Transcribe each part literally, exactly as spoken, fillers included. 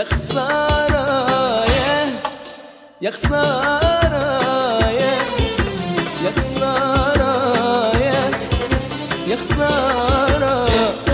يا خسارة يا يا خسارة يا يا خسارة يا يا خسارة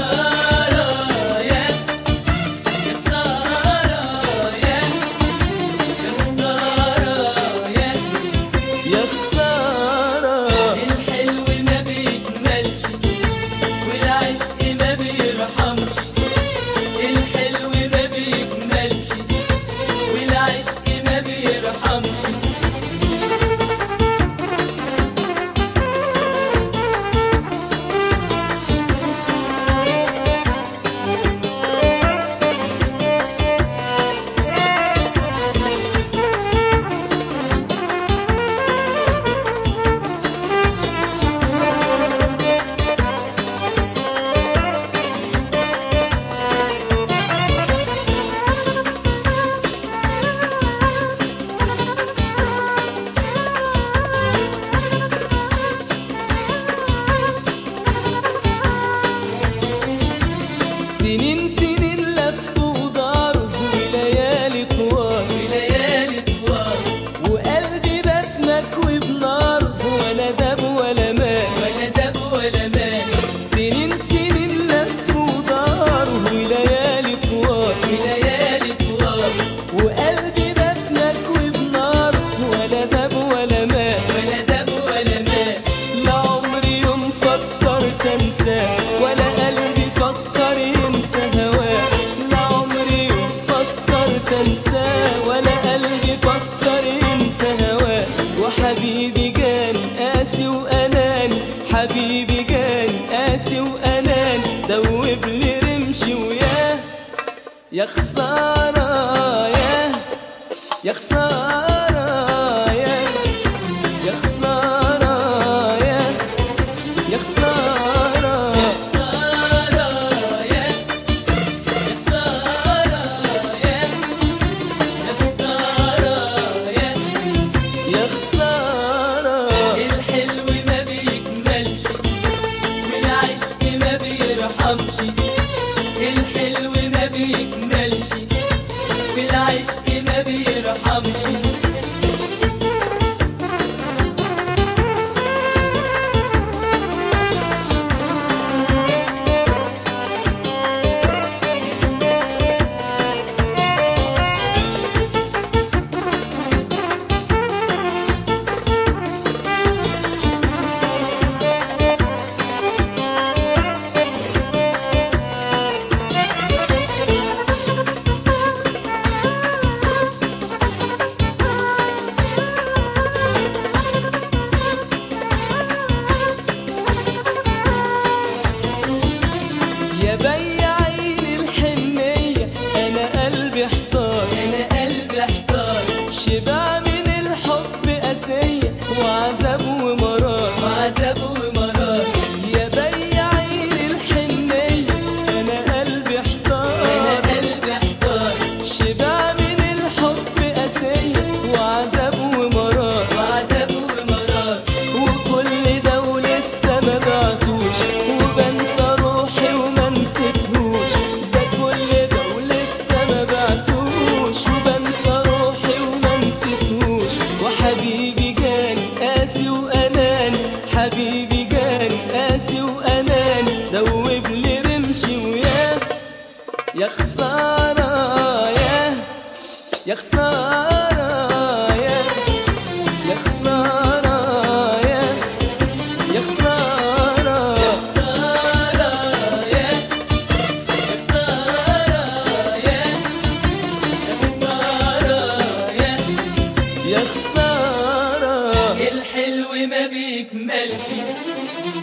سنين سنين لف ودار وليالي طوال وليالي طوال وقلبي بسمك وبنار ولا داب ولا مال ولا داب ولا مال سنين سنين لف ودار وليالي طوال وليالي طوال وقلبي بسمك وبنار ولا داب ولا مال ولا داب ولا مال لا عمري يوم فكرت انساه ولا قلبي فكر ينسى هواه لا عمري يوم فكرت انساه ولا قلبي فكر ينسى هواه وحبيبي جاني قاسي واناني حبيبي جاني قاسي واناني دوبني رمشي وياه يا خسارة يا يا خسارة يا يا خسارة يا يا خسارة يا خسارة الحلو ما بيكملش والعشق ما بيرحمش الحلو ما بيكملش والعشق ما بيرحمش يا بياعين الحنية أنا قلبي احتار أنا قلبي احتار شبع من الحب قاسية وعذاب ومرار وعذاب ومرار يا بياعين الحنية أنا قلبي احتار أنا قلبي احتار شبع من الحب قاسية وعذاب ومرار وعذاب ومرار وكل ده ولسه ما بعتوش وبنسى روحي وما نسيتهوش ده كل ده ولسه ما بعتوش وبنسى روحي وما نسيتهوش وحبيبي جاني قاسي واناني حبيبي جاني قاسي واناني دوبني رمشي وياه يا خسارة يا يا خسارة يا يا خسارة يا يا خسارة يا خسارة الحلو ما بيكملش